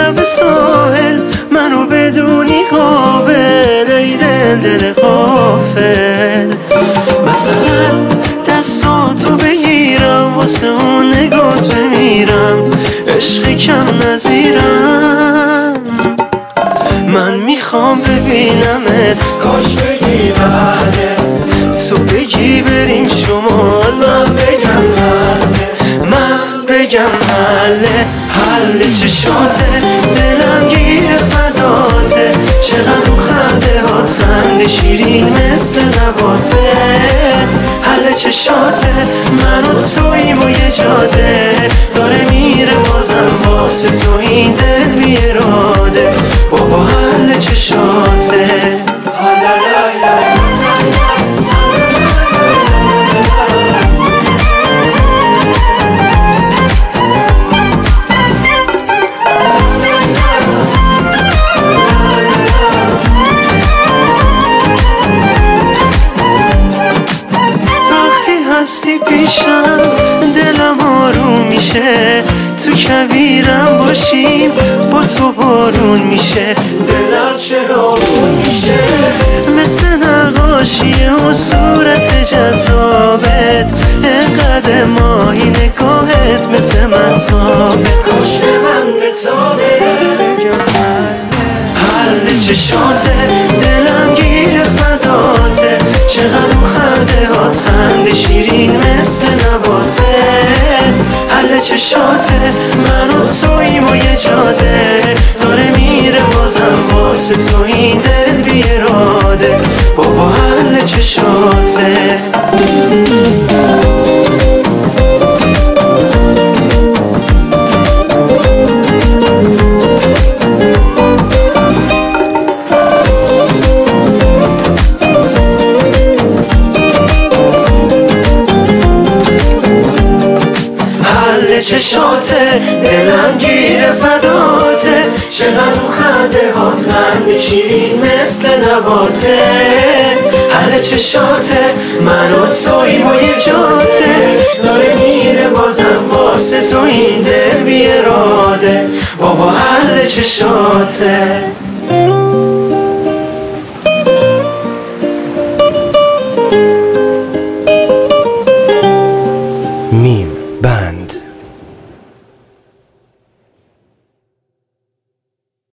لب ساحل منو بدونی قابل، ای دل غافل. مثلا دستاتو بگیرم واسه اون نگات بمیرم، عشق کم نظیرم. من میخوام ببینمت، کاش بگی بله، تو بگی بریم شمال، من بگم بله، من بگم بله. حل چشاته دلم گیر فداته، چقدر اون خنده هات خنده شیرین مثل نباته. حل چشاته من و توییم و یه جاده، داره میره بازم واسه تو این دل بی اراده. بابا حل چشاته هستی پیشم دلم آروم میشه، تو کویرم باشیم با تو بارون میشه. دلم چرا آروم میشه مثل نقاشیه و صورت جذابت، انقدر ماهی نگاهت مثل مهتابه، کاش به من بتابه. حل چشاته دلم گیر فداته، چقدر اون خنده هات خنده شیرین مثل نباته. حل چشاته من و توییم و یه جاده، داره میره بازم واسه تو این دل بی اراده. بابا حل چشاته چشاته دلم گیر فداته، چقدر اون خنده هات خنده شیرین مثل نباته. حل چشاته من و توییم و یه جاده، داره میره بازم واسه تو این دل بی اراده. بابا حل چشاته